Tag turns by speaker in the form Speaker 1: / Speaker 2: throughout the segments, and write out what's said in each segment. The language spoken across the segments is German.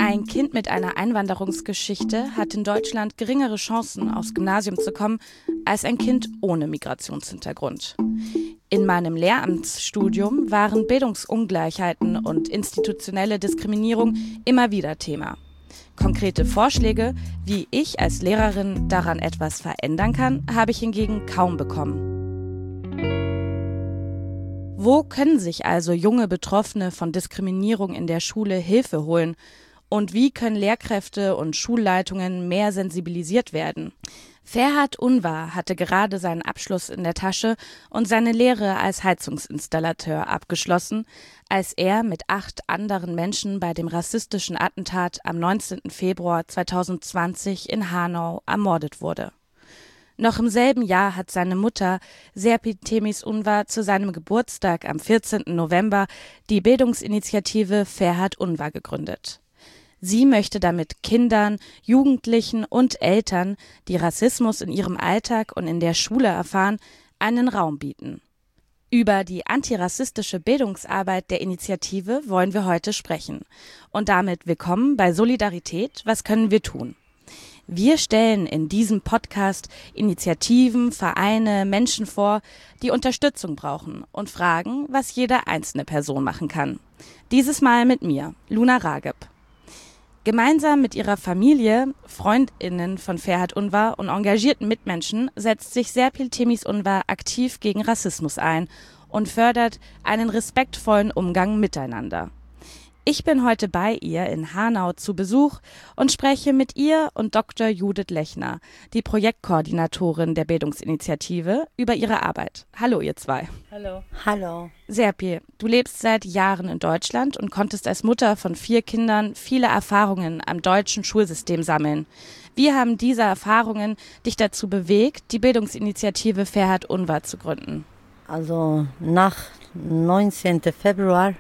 Speaker 1: Ein Kind mit einer Einwanderungsgeschichte hat in Deutschland geringere Chancen, aufs Gymnasium zu kommen, als ein Kind ohne Migrationshintergrund. In meinem Lehramtsstudium waren Bildungsungleichheiten und institutionelle Diskriminierung immer wieder Thema. Konkrete Vorschläge, wie ich als Lehrerin daran etwas verändern kann, habe ich hingegen kaum bekommen. Wo können sich also junge Betroffene von Diskriminierung in der Schule Hilfe holen? Und wie können Lehrkräfte und Schulleitungen mehr sensibilisiert werden? Ferhat Unvar hatte gerade seinen Abschluss in der Tasche und seine Lehre als Heizungsinstallateur abgeschlossen, als er mit 8 anderen Menschen bei dem rassistischen Attentat am 19. Februar 2020 in Hanau ermordet wurde. Noch im selben Jahr hat seine Mutter, Serpil Temiz-Unvar, zu seinem Geburtstag am 14. November die Bildungsinitiative Ferhat Unvar gegründet. Sie möchte damit Kindern, Jugendlichen und Eltern, die Rassismus in ihrem Alltag und in der Schule erfahren, einen Raum bieten. Über die antirassistische Bildungsarbeit der Initiative wollen wir heute sprechen. Und damit willkommen bei Solidarität. Was können wir tun? Wir stellen in diesem Podcast Initiativen, Vereine, Menschen vor, die Unterstützung brauchen und fragen, was jede einzelne Person machen kann. Dieses Mal mit mir, Luna Rageb. Gemeinsam mit ihrer Familie, FreundInnen von Ferhat Unvar und engagierten Mitmenschen setzt sich Serpil Temiz-Unvar aktiv gegen Rassismus ein und fördert einen respektvollen Umgang miteinander. Ich bin heute bei ihr in Hanau zu Besuch und spreche mit ihr und Dr. Judith Lechner, die Projektkoordinatorin der Bildungsinitiative, über ihre Arbeit. Hallo ihr zwei.
Speaker 2: Hallo. Hallo.
Speaker 1: Serpil, du lebst seit Jahren in Deutschland und konntest als Mutter von 4 Kindern viele Erfahrungen am deutschen Schulsystem sammeln. Wie haben diese Erfahrungen dich dazu bewegt, die Bildungsinitiative Ferhat Unvar zu gründen?
Speaker 2: Also nach 19. Februar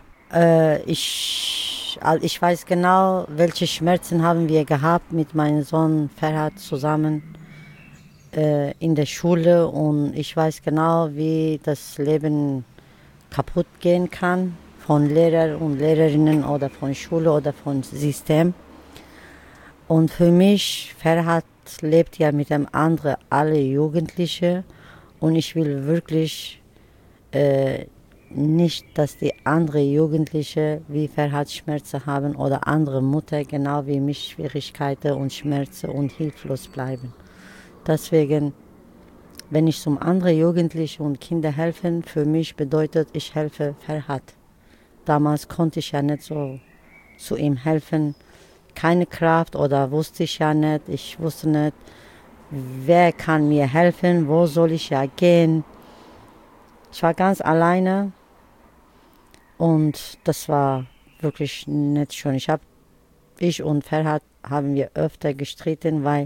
Speaker 2: ich weiß genau, welche Schmerzen haben wir gehabt mit meinem Sohn Ferhat zusammen in der Schule, und ich weiß genau, wie das Leben kaputt gehen kann von Lehrern und Lehrerinnen oder von Schule oder von System. Und für mich, Ferhat lebt ja mit dem anderen alle Jugendliche, und ich will wirklich nicht, dass die anderen Jugendliche wie Ferhat Schmerzen haben oder andere Mutter genau wie mich Schwierigkeiten und Schmerzen und hilflos bleiben. Deswegen, wenn ich zum anderen Jugendlichen und Kinder helfen, für mich bedeutet, ich helfe Ferhat. Damals konnte ich ja nicht so zu ihm helfen, keine Kraft, oder wusste ich ja nicht, ich wusste nicht, wer kann mir helfen, wo soll ich ja gehen. Ich war ganz alleine. Und das war wirklich nicht schön. Ich und Ferhat haben wir öfter gestritten, weil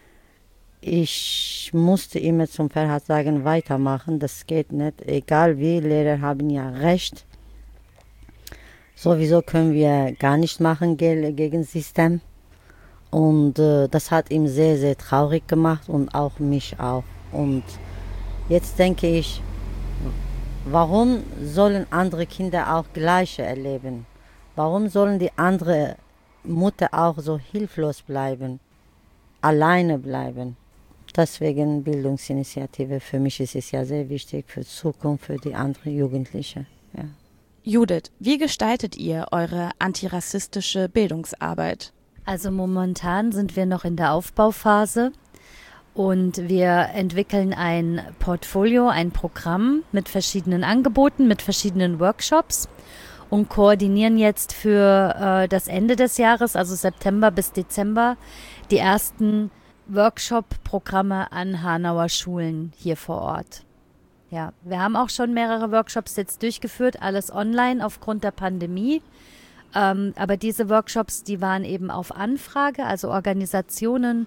Speaker 2: ich musste immer zum Ferhat sagen, weitermachen, das geht nicht. Egal wie, Lehrer haben ja recht. Sowieso können wir gar nicht machen gegen das System. Und das hat ihn sehr, sehr traurig gemacht und auch mich auch. Und jetzt denke ich, warum sollen andere Kinder auch Gleiche erleben? Warum sollen die andere Mutter auch so hilflos bleiben, alleine bleiben? Deswegen Bildungsinitiative, für mich ist es ja sehr wichtig für die Zukunft, für die anderen Jugendlichen. Ja.
Speaker 1: Judith, wie gestaltet ihr eure antirassistische Bildungsarbeit?
Speaker 3: Also momentan sind wir noch in der Aufbauphase. Und wir entwickeln ein Portfolio, ein Programm mit verschiedenen Angeboten, mit verschiedenen Workshops und koordinieren jetzt für das Ende des Jahres, also September bis Dezember, die ersten Workshop-Programme an Hanauer Schulen hier vor Ort. Ja, wir haben auch schon mehrere Workshops jetzt durchgeführt, alles online aufgrund der Pandemie. Aber diese Workshops, die waren eben auf Anfrage, also Organisationen,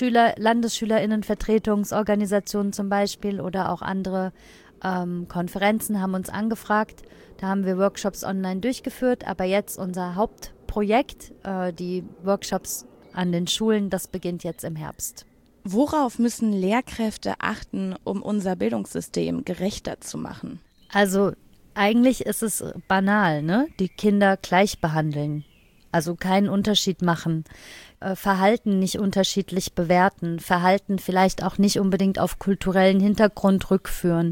Speaker 3: Landesschülerinnenvertretungsorganisationen zum Beispiel oder auch andere Konferenzen haben uns angefragt. Da haben wir Workshops online durchgeführt, aber jetzt unser Hauptprojekt, die Workshops an den Schulen, das beginnt jetzt im Herbst.
Speaker 1: Worauf müssen Lehrkräfte achten, um unser Bildungssystem gerechter zu machen?
Speaker 3: Also eigentlich ist es banal, ne? Die Kinder gleich behandeln. Also keinen Unterschied machen, Verhalten nicht unterschiedlich bewerten, Verhalten vielleicht auch nicht unbedingt auf kulturellen Hintergrund rückführen,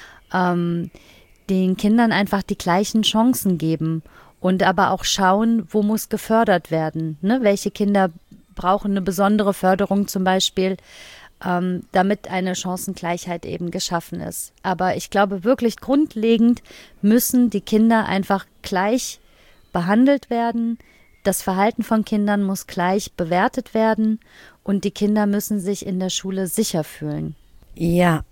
Speaker 3: den Kindern einfach die gleichen Chancen geben und aber auch schauen, wo muss gefördert werden, ne? Welche Kinder brauchen eine besondere Förderung zum Beispiel, damit eine Chancengleichheit eben geschaffen ist. Aber ich glaube wirklich grundlegend müssen die Kinder einfach gleich behandelt werden. Das Verhalten von Kindern muss gleich bewertet werden und die Kinder müssen sich in der Schule sicher fühlen.
Speaker 2: Ja,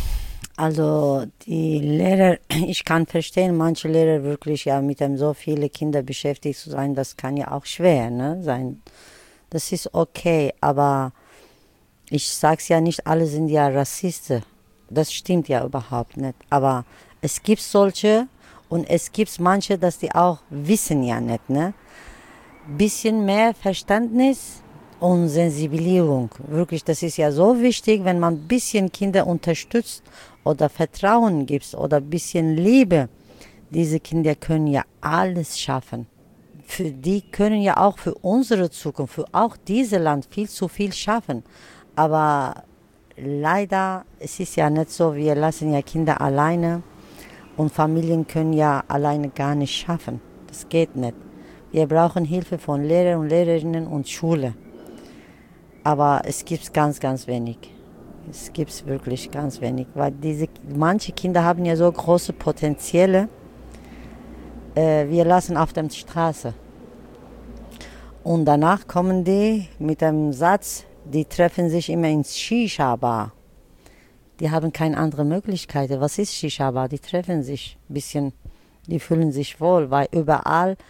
Speaker 2: also die Lehrer, ich kann verstehen, manche Lehrer wirklich ja mit dem so viele Kinder beschäftigt zu sein, das kann ja auch schwer, ne, sein. Das ist okay, aber ich sag's ja nicht, alle sind ja Rassisten. Das stimmt ja überhaupt nicht. Aber es gibt solche und es gibt manche, dass die auch wissen ja nicht, ne? Bisschen mehr Verständnis und Sensibilisierung. Wirklich, das ist ja so wichtig, wenn man ein bisschen Kinder unterstützt oder Vertrauen gibt oder ein bisschen Liebe. Diese Kinder können ja alles schaffen. Für die können ja auch für unsere Zukunft, für auch dieses Land viel zu viel schaffen. Aber leider, es ist ja nicht so, wir lassen ja Kinder alleine und Familien können ja alleine gar nicht schaffen. Das geht nicht. Wir brauchen Hilfe von Lehrern und Lehrerinnen und Schule. Aber es gibt ganz, ganz wenig. Es gibt wirklich ganz wenig, weil manche Kinder haben ja so große Potenziale. Wir lassen auf der Straße. Und danach kommen die mit dem Satz, die treffen sich immer ins Shisha-Bar. Die haben keine andere Möglichkeit. Was ist Shisha-Bar? Die treffen sich ein bisschen, die fühlen sich wohl, weil überall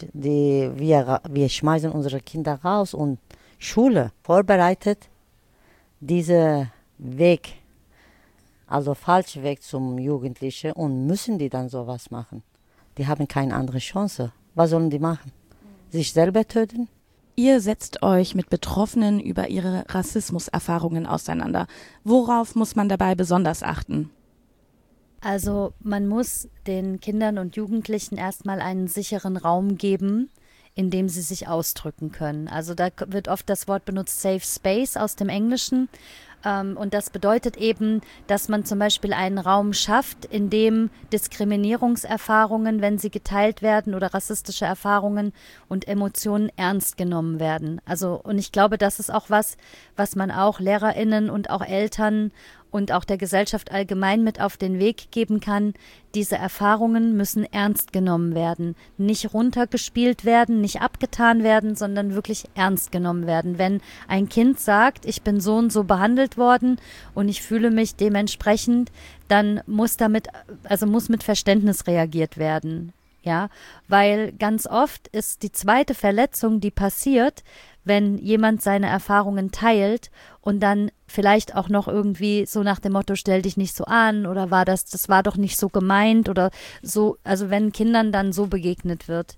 Speaker 2: wir schmeißen unsere Kinder raus und Schule vorbereitet diesen Weg, also falschen Weg zum Jugendlichen und müssen die dann sowas machen. Die haben keine andere Chance. Was sollen die machen? Sich selber töten?
Speaker 1: Ihr setzt euch mit Betroffenen über ihre Rassismuserfahrungen auseinander. Worauf muss man dabei besonders achten?
Speaker 3: Also man muss den Kindern und Jugendlichen erstmal einen sicheren Raum geben, in dem sie sich ausdrücken können. Also da wird oft das Wort benutzt, Safe Space aus dem Englischen. Und das bedeutet eben, dass man zum Beispiel einen Raum schafft, in dem Diskriminierungserfahrungen, wenn sie geteilt werden, oder rassistische Erfahrungen und Emotionen ernst genommen werden. Also, und ich glaube, das ist auch was man auch LehrerInnen und auch Eltern und auch der Gesellschaft allgemein mit auf den Weg geben kann. Diese Erfahrungen müssen ernst genommen werden, nicht runtergespielt werden, nicht abgetan werden, sondern wirklich ernst genommen werden. Wenn ein Kind sagt, ich bin so und so behandelt worden und ich fühle mich dementsprechend, dann muss mit Verständnis reagiert werden. Ja, weil ganz oft ist die zweite Verletzung, die passiert, wenn jemand seine Erfahrungen teilt und dann vielleicht auch noch irgendwie so nach dem Motto, stell dich nicht so an oder das war doch nicht so gemeint oder so, also wenn Kindern dann so begegnet wird.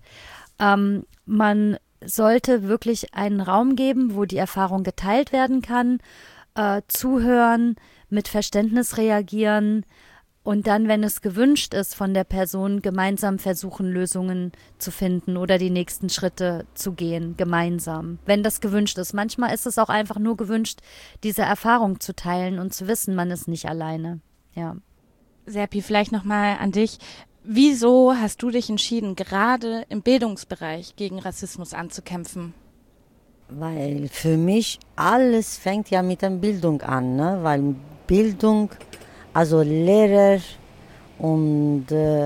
Speaker 3: Man sollte wirklich einen Raum geben, wo die Erfahrung geteilt werden kann, zuhören, mit Verständnis reagieren, und dann, wenn es gewünscht ist von der Person, gemeinsam versuchen, Lösungen zu finden oder die nächsten Schritte zu gehen, gemeinsam. Wenn das gewünscht ist. Manchmal ist es auch einfach nur gewünscht, diese Erfahrung zu teilen und zu wissen, man ist nicht alleine. Ja.
Speaker 1: Serpil, vielleicht nochmal an dich. Wieso hast du dich entschieden, gerade im Bildungsbereich gegen Rassismus anzukämpfen?
Speaker 2: Weil für mich alles fängt ja mit der Bildung an, ne? Weil Bildung, also Lehrer und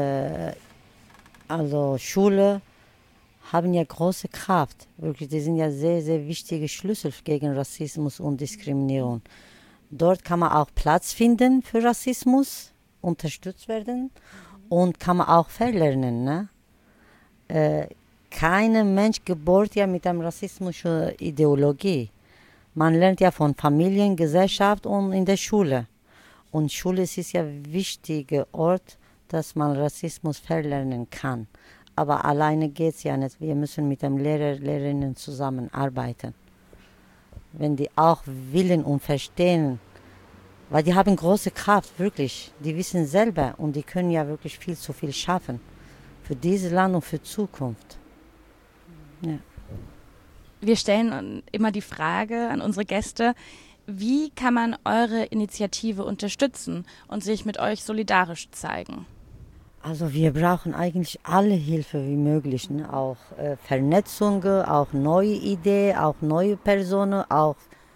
Speaker 2: also Schule haben ja große Kraft. Wirklich, die sind ja sehr, sehr wichtige Schlüssel gegen Rassismus und Diskriminierung. Dort kann man auch Platz finden für Rassismus, unterstützt werden und kann man auch verlernen. Ne? Kein Mensch geboren ja mit einer rassistischen Ideologie. Man lernt ja von Familien, Gesellschaft und in der Schule. Und Schule ist ja ein wichtiger Ort, dass man Rassismus verlernen kann. Aber alleine geht es ja nicht. Wir müssen mit den Lehrerinnen zusammenarbeiten. Wenn die auch willen und verstehen, weil die haben große Kraft, wirklich. Die wissen selber und die können ja wirklich viel zu viel schaffen. Für dieses Land und für Zukunft. Ja.
Speaker 1: Wir stellen immer die Frage an unsere Gäste, wie kann man eure Initiative unterstützen und sich mit euch solidarisch zeigen?
Speaker 2: Also wir brauchen eigentlich alle Hilfe wie möglich, ne? Auch Vernetzung, auch neue Ideen, auch neue Personen, auch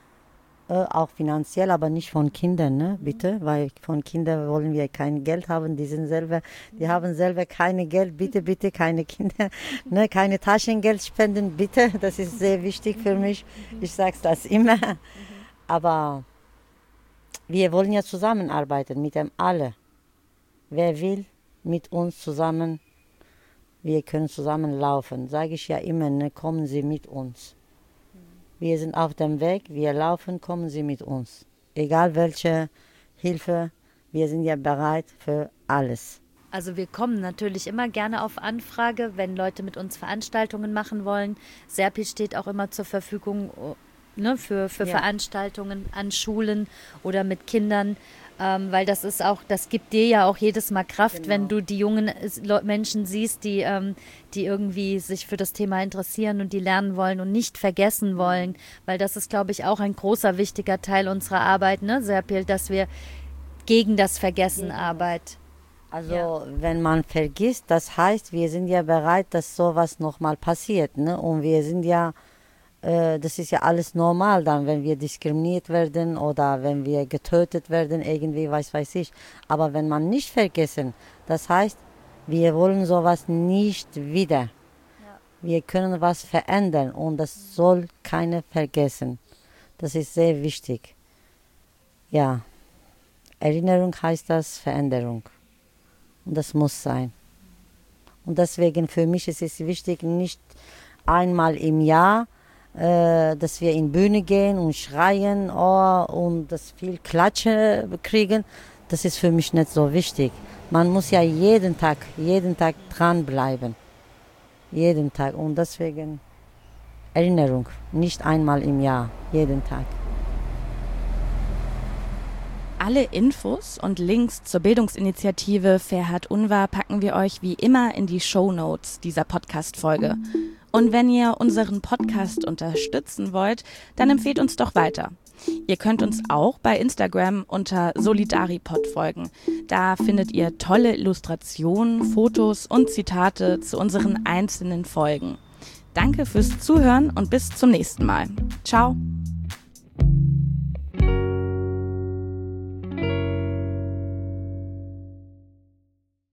Speaker 2: finanziell, aber nicht von Kindern, ne? Bitte, weil von Kindern wollen wir kein Geld haben, die haben selber keine Geld, bitte keine Kinder, ne? Keine Taschengeld spenden, bitte, das ist sehr wichtig für mich, ich sage das immer, aber wir wollen ja zusammenarbeiten mit dem alle, wer will, mit uns zusammen, wir können zusammen laufen, sage ich ja immer, ne? Kommen Sie mit uns. Wir sind auf dem Weg, wir laufen, kommen Sie mit uns. Egal welche Hilfe, wir sind ja bereit für alles.
Speaker 3: Also wir kommen natürlich immer gerne auf Anfrage, wenn Leute mit uns Veranstaltungen machen wollen. Serpil steht auch immer zur Verfügung, ne, für Veranstaltungen an Schulen oder mit Kindern. Weil das gibt dir ja auch jedes Mal Kraft, genau, wenn du die jungen Menschen siehst, die irgendwie sich für das Thema interessieren und die lernen wollen und nicht vergessen wollen, weil das ist, glaube ich, auch ein großer, wichtiger Teil unserer Arbeit, ne, Serpil, dass wir gegen das Vergessen arbeiten.
Speaker 2: Also wenn man vergisst, das heißt, wir sind ja bereit, dass sowas nochmal passiert, ne? Und wir sind ja, das ist ja alles normal dann, wenn wir diskriminiert werden oder wenn wir getötet werden, irgendwie, weiß ich. Aber wenn man nicht vergessen, das heißt, wir wollen sowas nicht wieder. Ja. Wir können was verändern und das soll keiner vergessen. Das ist sehr wichtig. Ja, Erinnerung heißt das Veränderung. Und das muss sein. Und deswegen für mich ist es wichtig, nicht einmal im Jahr, dass wir in die Bühne gehen und schreien und dass viel Klatsche kriegen, das ist für mich nicht so wichtig. Man muss ja jeden Tag dranbleiben. Jeden Tag. Und deswegen Erinnerung, nicht einmal im Jahr, jeden Tag.
Speaker 1: Alle Infos und Links zur Bildungsinitiative Ferhat Unvar packen wir euch wie immer in die Shownotes dieser Podcast-Folge. Und wenn ihr unseren Podcast unterstützen wollt, dann empfehlt uns doch weiter. Ihr könnt uns auch bei Instagram unter Solidaripod folgen. Da findet ihr tolle Illustrationen, Fotos und Zitate zu unseren einzelnen Folgen. Danke fürs Zuhören und bis zum nächsten Mal. Ciao!